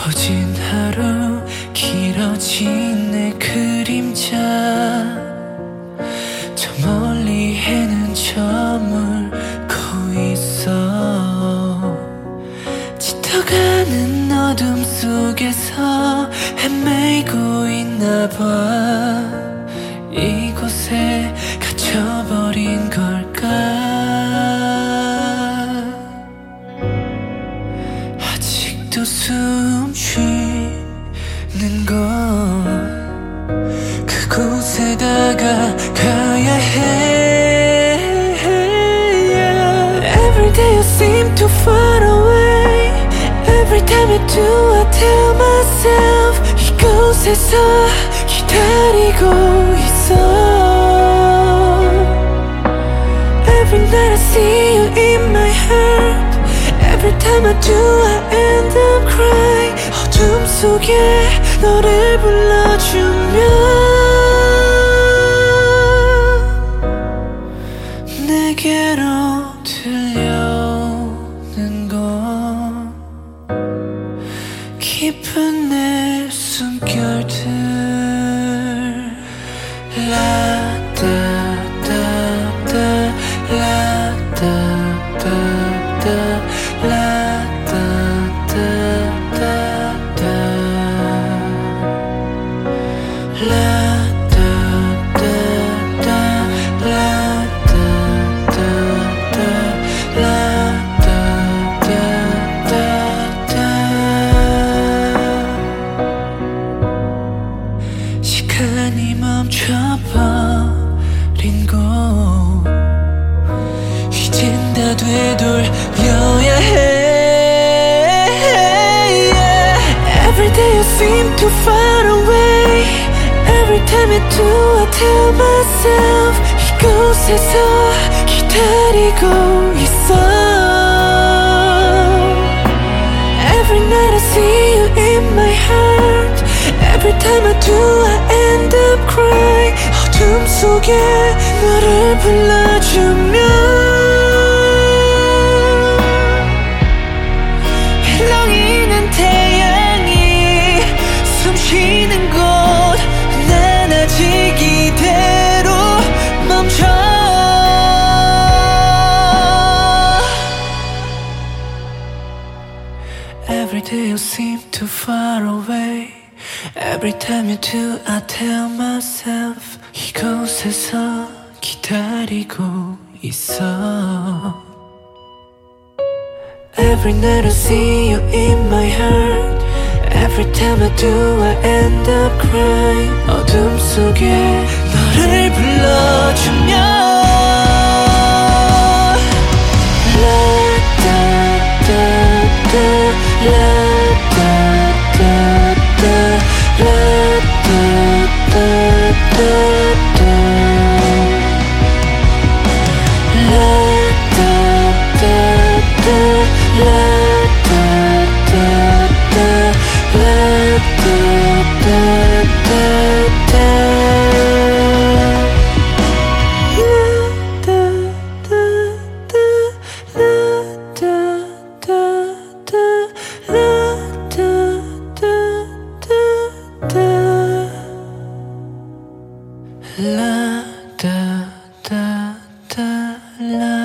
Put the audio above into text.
퍼진 하루 길어진 내 그림자 저 멀리 해는 저물고 있어 짙어가는 어둠 속에서 헤매고 있나봐 이곳에 갇혀버린 걸까 아직도 숨 쉬는 곳 그곳에다가 가야 해 Every day you seem too far away Every time I do I tell myself 이곳에서 기다리고 있어 Every night I see you in my heart Every time I do I end up crying 어둠 속에 너를 불러주면 내게로 들려오는 건 깊은 내 숨결들 라따따따 라따따따 라따따따따 시간이 멈춰버린 곳 이젠 다 되돌려야 해 Every day you seem too far away Every time I do I tell myself 이곳에서 기다리고 있어 Every night I see you in my heart Every time I do I end up crying 어둠 속에 너를 불러주면 일렁이는 태양이 숨쉬는 곳 난 아직 이대로 멈춰 Every day you seem too far away Every time you do I tell myself 이곳에서 기다리고 있어 Every night I see you in my heart Every time I do I end up crying 어둠 속에 너를 불러주면 라따따따 La da da da la